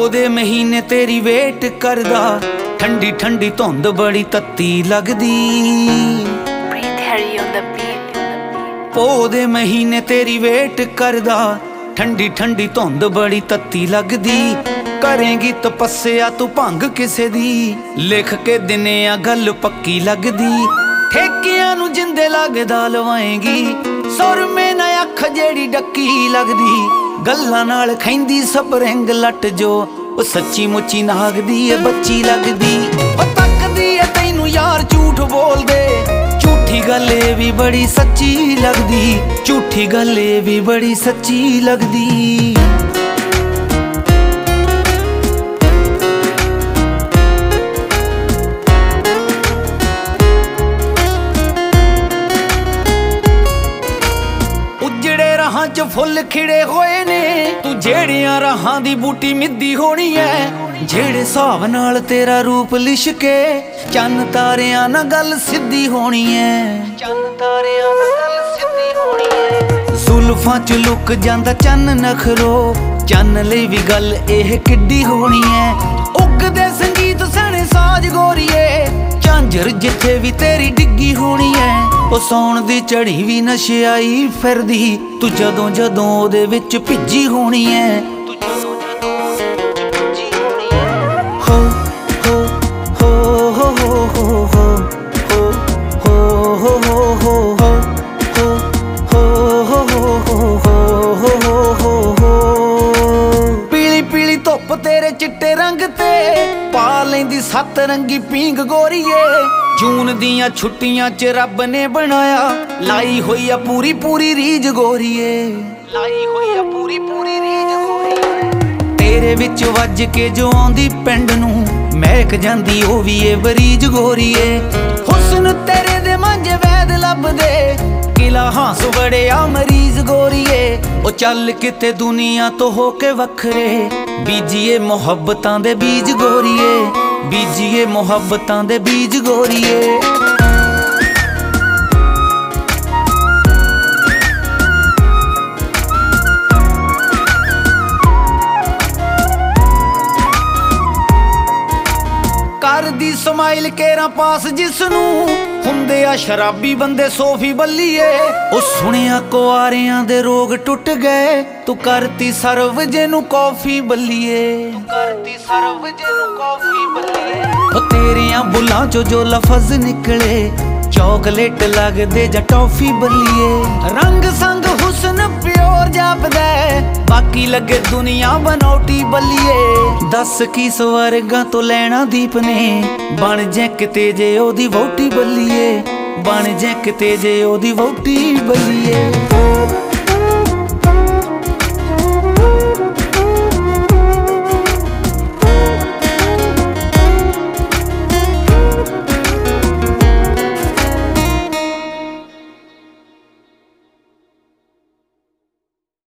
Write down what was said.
ਦੇ ਮਹੀਨੇ ਤੇਰੀ ਵੇਟ ਕਰਦਾ, ਠੰਡੀ ਠੰਡੀ ਧੁੰਦ ਬੜੀ ਤੱਤੀ ਲੱਗਦੀ। ਪੋ ਦੇ ਮਹੀਨੇ ਤੇਰੀ ਵੇਟ ਕਰਦਾ, ਠੰਡੀ ਠੰਡੀ ਧੁੰਦ ਬੜੀ ਤੱਤੀ ਲੱਗਦੀ। ਕਰੇਂਗੀ ਤਪੱਸਿਆ ਤੂੰ ਭੰਗ ਕਿਸੇ ਦੀ, ਲਿਖ ਕੇ ਦਿਨੇ ਆ ਗੱਲ ਪੱਕੀ ਲੱਗਦੀ। ਠੇਕਿਆਂ ਨੂੰ ਜਿੰਦੇ ਲੱਗਦਾ ਲਵਾਏਂਗੀ, ਸੁਰਮੇ ਨਾ ਅੱਖ ਜਿਹੜੀ ਡੱਕੀ ਲੱਗਦੀ। ਗੱਲਾਂ ਨਾਲ ਖੈਂਦੀ ਸਪਰਿੰਗ ਲੱਟ ਜੋ, ਉਹ ਸੱਚੀ ਮੁੱਚੀ ਨਾਗ ਦੀ ਏ ਬੱਚੀ ਲੱਗਦੀ। ਉਹ ਤੱਕਦੀ ਏ ਤੈਨੂੰ ਯਾਰ ਝੂਠ ਬੋਲਦੇ, ਝੂਠੀ ਗੱਲ ਏ ਵੀ ਬੜੀ ਸੱਚੀ ਲੱਗਦੀ। ਝੂਠੀ ਗੱਲ ਏ ਵੀ ਬੜੀ ਸੱਚੀ ਲੱਗਦੀ। ਉਜੜੇ ਰਾਹਾਂ 'ਚ ਫੁੱਲ ਖਿੜੇ ਹੋਏ ਨੇ, ਤੂੰ ਜਿਹੜਿਆਂ ਰਾਹਾਂ ਦੀ ਬੂਟੀ ਮਿੱਦੀ ਹੋਣੀ ਐ। ਜਿਹੜੇ ਹਿਸਾਬ ਨਾਲ ਤੇਰਾ ਰੂਪ ਲਿਸ਼ਕੇ, ਚੰਨ ਤਾਰਿਆਂ ਨਾਲ ਗੱਲ ਸਿੱਧੀ ਹੋਣੀ ਐ। ਚੰਨ ਤਾਰਿਆਂ ਨਾਲ ਗੱਲ ਸਿੱਧੀ ਹੋਣੀ ਐ। ਜ਼ੁਲਫਾਂ 'ਚ ਲੁਕ ਜਾਂਦਾ ਚੰਨ ਨਖਰੋ, ਚੰਨ ਲਈ ਵੀ ਗੱਲ ਇਹ ਕਿੱਡੀ ਹੋਣੀ ਐ। ਉੱਗਦੇ ਸੰਗੀਤ ਸਣੇ ਸਾਜ ਗੋਰੀਏ, ਝਾਂਜਰ ਜਿੱਥੇ ਵੀ ਤੇਰੀ ਡਿੱਗੀ ਹੋਣੀ ਐ। ਉਹ ਸੌਣ ਦੀ ਝੜੀ ਵੀ ਨਸ਼ਿਆਈ ਫਿਰਦੀ, ਤੂੰ ਜਦੋਂ ਜਦੋਂ ਉਹਦੇ ਵਿੱਚ ਭਿੱਜੀ ਹੋਣੀ ਐ। ਪੀਲੀ ਪੀਲੀ ਧੁੱਪ ਤੇਰੇ ਚਿੱਟੇ ਰੰਗ ਤੇ, ਪਾ ਲੈਂਦੀ ਸੱਤ ਰੰਗੀ ਪੀਂਗ ਗੋਰੀਏ। ਜੂਨ ਦੀਆਂ ਛੁੱਟੀਆਂ 'ਚ ਰੱਬ ਨੇ ਬਣਾਇਆ, ਲਾਈ ਹੋਈ ਆ ਪੂਰੀ ਪੂਰੀ ਰੀਝ ਗੋਰੀਏ। ਲਾਈ ਹੋਈ ਆ ਪੂਰੀ ਪੂਰੀ ਰੀਝ ਗੋਰੀਏ। ਤੇਰੇ ਵਿੱਚ ਵੱਜ ਕੇ ਜੋ ਆਉਂਦੀ ਪਿੰਡ ਨੂੰ, ਮਹਿਕ ਜਾਂਦੀ ਉਹ ਵੀ ਏ ਬਰੀਜ ਗੋਰੀਏ। ਹੁਸਨ ਤੇਰੇ ਦੇ ਮਾਂਝੇ ਵੈਦ ਲੱਭਦੇ, ਕਿਲਾ ਹਾਂਸ ਵੜਿਆ ਮਰੀਜ਼ ਗੋਰੀਏ। ਉਹ ਚੱਲ ਕਿਤੇ ਦੁਨੀਆ ਤੋਂ ਹੋ ਕੇ ਵੱਖਰੇ, ਬੀਜੀਏ ਮੁਹੱਬਤਾਂ ਦੇ ਬੀਜ ਗੋਰੀਏ। ਬੀਜੀਏ ਮੁਹੱਬਤਾਂ ਦੇ ਬੀਜ ਗੋਰੀਏ। ਕਰਦੀ ਸਮਾਈਲ ਕੇਰਾਂ ਪਾਸ ਜਿਸ ਨੂੰ, ਹੁੰਦੇ ਆ ਸ਼ਰਾਬੀ ਬੰਦੇ ਸੋਫੀ ਬੱਲੀਏ। ਉਹ ਸੁਣਿਆ ਕੁਆਰਿਆਂ ਦੇ ਰੋਗ ਟੁੱਟ ਗਏ, ਤੂੰ ਕਰਤੀ ਸਰਵ ਜਿਹਨੂੰ ਕੌਫੀ ਬੱਲੀਏ। ਤੂੰ ਕਰਤੀ ਸਰਵ ਜਿਹਨੂੰ ਕੌਫੀ ਬੱਲੀਏ। ਉਹ ਤੇਰਿਆਂ ਬੁੱਲਾਂ 'ਚੋਂ ਜੋ ਲਫ਼ਜ਼ ਨਿਕਲੇ, ਚੌਕਲੇਟ ਲੱਗਦੇ ਜਾਂ ਟੌਫੀ ਬੱਲੀਏ। ਰੰਗ ਸੰਗ ਹੁਸਨ ਪਿਓਰ ਜਾਪਦਾ, ਬਾਕੀ ਲੱਗੇ ਦੁਨੀਆ ਬਨੌਟੀ ਬੱਲੀਏ। ਦੱਸ ਕੀ ਸਵਰਗਾਂ ਤੋਂ ਲੈਣਾ ਦੀਪ ਨੇ, ਬਣ ਜੇ ਕਿਤੇ ਜੇ ਉਹਦੀ ਵਹੁਟੀ ਬੱਲੀਏ। ਬਣ ਜੇ ਕਿਤੇ ਜੇ ਉਹਦੀ ਵਹੁਟੀ ਬੱਲੀਏ।